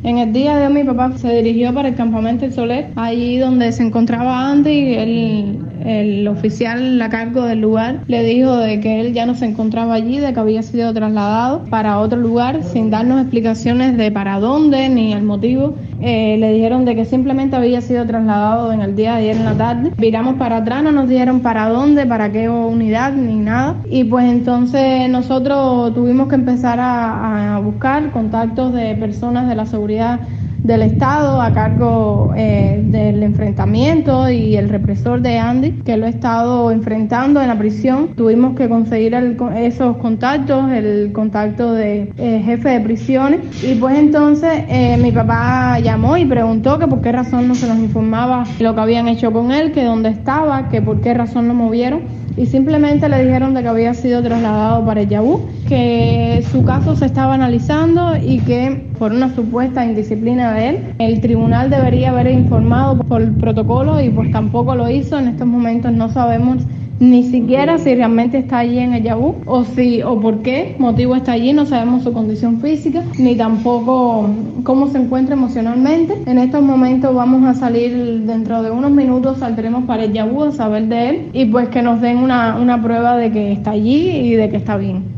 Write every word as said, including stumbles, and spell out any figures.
En el día de hoy mi papá se dirigió para el campamento El Soler, allí donde se encontraba Andy. El, el oficial a cargo del lugar le dijo de que él ya no se encontraba allí, de que había sido trasladado para otro lugar sin darnos explicaciones de para dónde ni el motivo. Eh, le dijeron de que simplemente había sido trasladado en el día de ayer en la tarde. Viramos para atrás, no nos dijeron para dónde, para qué unidad ni nada. Y pues entonces nosotros tuvimos que empezar a, a buscar contactos de personas de la seguridad del Estado a cargo eh, del enfrentamiento y el represor de Andy, que lo ha estado enfrentando en la prisión. Tuvimos que conseguir el, esos contactos, el contacto de eh, jefe de prisiones, y pues entonces eh, mi papá llamó y preguntó que por qué razón no se nos informaba lo que habían hecho con él, que dónde estaba, que por qué razón lo movieron. Y simplemente le dijeron de que había sido trasladado para el Yabú, que su caso se estaba analizando y que por una supuesta indisciplina de él, el tribunal debería haber informado por el protocolo y pues tampoco lo hizo. En estos momentos no sabemos ni siquiera si realmente está allí en el Yabú o si o por qué motivo está allí. No sabemos su condición física ni tampoco cómo se encuentra emocionalmente. En estos momentos vamos a salir, dentro de unos minutos saldremos para el Yabú a saber de él y pues que nos den una, una prueba de que está allí y de que está bien.